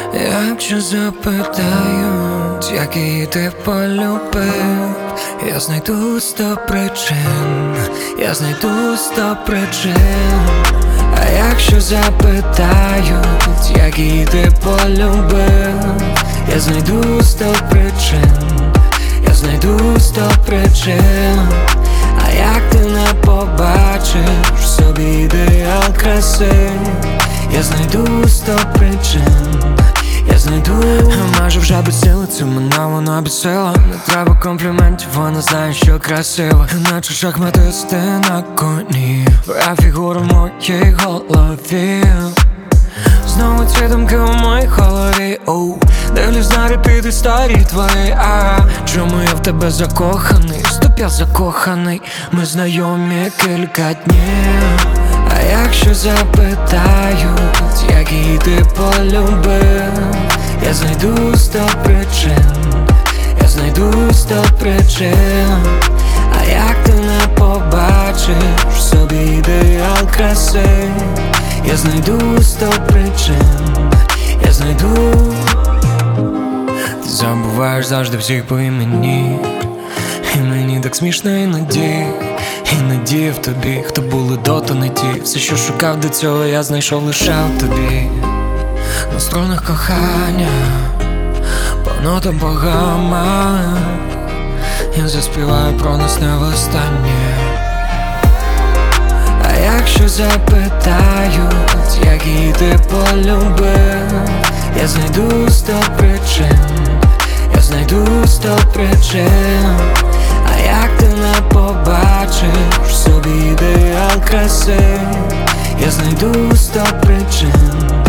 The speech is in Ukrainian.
Якщо запитають, який ти полюбив, я знайду 100 причин, я знайду 100 причин. А якщо запитають, який ти полюбив, я знайду 100 причин, я знайду 100 причин. А як ти не побачиш в собі ідеал краси, я знайду 100 причин, я знайду. Майже вже без сили, це мене вона бісила. Не треба компліментів, вона знає, що красива. Наче шахматисти на коні, твоя фігура в моїй голові. Знову ці думки у моїй голові. Дивлюсь на репіт історії твої. Чому я в тебе закоханий? Стоп, я закоханий. Ми знайомі кілька днів. А якщо запитають, який ти полюбив, я знайду 100 причин, я знайду 100 причин. А як ти не побачиш в собі ідеал краси, я знайду 100 причин, я знайду. Ти забуваєш завжди всіх по імені, і мені так смішно іноді. Іноді в тобі, хто були до, то не ті. Все, що шукав до цього, я знайшов лише в тобі. На струнах кохання, по нотам богама, я заспіваю про нас не востаннє. А якщо запитають, який ти полюбив, я знайду 100 причин, я знайду 100 причин. А як ти не побачиш в собі ідеал краси, я знайду 100 причин,